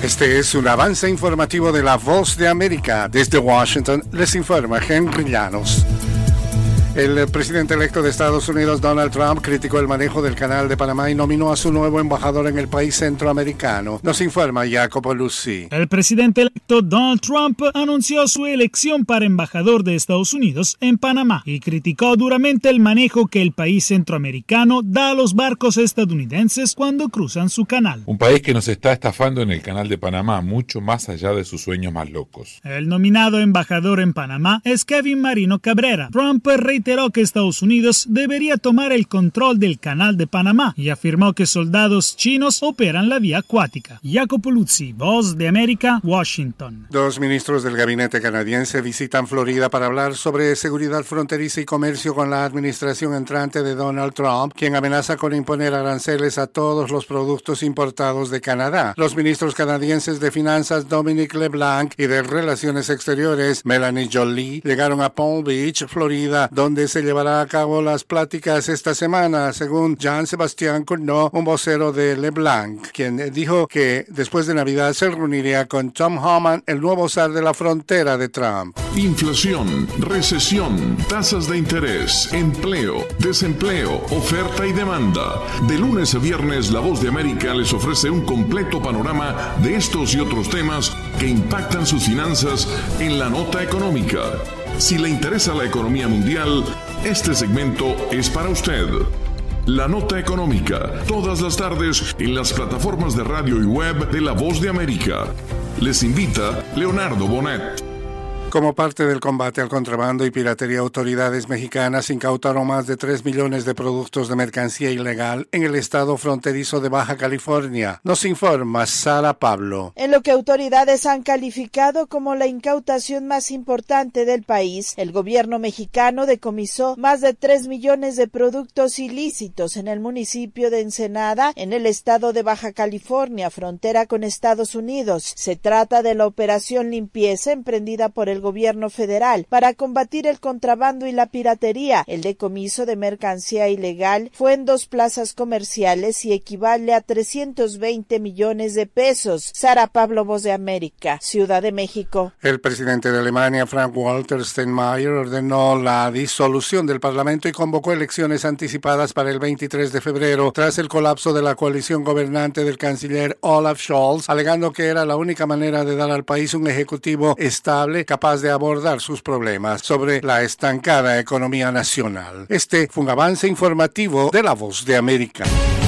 Este es un avance informativo de La Voz de América. Desde Washington les informa Henry Llanos. El presidente electo de Estados Unidos, Donald Trump, criticó el manejo del Canal de Panamá y nominó a su nuevo embajador en el país centroamericano. Nos informa Jacopo Luzzi. El presidente electo Donald Trump anunció su elección para embajador de Estados Unidos en Panamá y criticó duramente el manejo que el país centroamericano da a los barcos estadounidenses cuando cruzan su canal. Un país que nos está estafando en el Canal de Panamá, mucho más allá de sus sueños más locos. El nominado embajador en Panamá es Kevin Marino Cabrera. Trump reiteró que Estados Unidos debería tomar el control del Canal de Panamá y afirmó que soldados chinos operan la vía acuática. Jacopo Luzzi, Voz de América, Washington. Dos ministros del gabinete canadiense visitan Florida para hablar sobre seguridad fronteriza y comercio con la administración entrante de Donald Trump, quien amenaza con imponer aranceles a todos los productos importados de Canadá. Los ministros canadienses de Finanzas Dominic LeBlanc y de Relaciones Exteriores Melanie Joly llegaron a Palm Beach, Florida, donde se llevará a cabo las pláticas esta semana, según Jean-Sébastien Cournot, un vocero de LeBlanc, quien dijo que después de Navidad se reuniría con Tom Homan, el nuevo zar de la frontera de Trump. Inflación, recesión, tasas de interés, empleo, desempleo, oferta y demanda. De lunes a viernes, La Voz de América les ofrece un completo panorama de estos y otros temas que impactan sus finanzas en la nota económica. Si le interesa la economía mundial, este segmento es para usted. La Nota Económica, todas las tardes en las plataformas de radio y web de La Voz de América. Les invita Leonardo Bonet. Como parte del combate al contrabando y piratería, autoridades mexicanas incautaron más de 3 millones de productos de mercancía ilegal en el estado fronterizo de Baja California. Nos informa Sara Pablo. En lo que autoridades han calificado como la incautación más importante del país, el gobierno mexicano decomisó más de 3 millones de productos ilícitos en el municipio de Ensenada, en el estado de Baja California, frontera con Estados Unidos. Se trata de la operación limpieza emprendida por el gobierno federal para combatir el contrabando y la piratería. El decomiso de mercancía ilegal fue en 2 plazas comerciales y equivale a 320 millones de pesos. Sara Pablo, Voz de América, Ciudad de México. El presidente de Alemania, Frank-Walter Steinmeier, ordenó la disolución del Parlamento y convocó elecciones anticipadas para el 23 de febrero, tras el colapso de la coalición gobernante del canciller Olaf Scholz, alegando que era la única manera de dar al país un ejecutivo estable, capaz de abordar sus problemas sobre la estancada economía nacional. Este fue un avance informativo de La Voz de América.